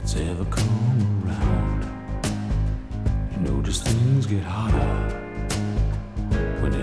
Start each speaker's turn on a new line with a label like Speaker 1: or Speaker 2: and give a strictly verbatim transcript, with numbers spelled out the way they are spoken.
Speaker 1: ever come around. You notice things get harder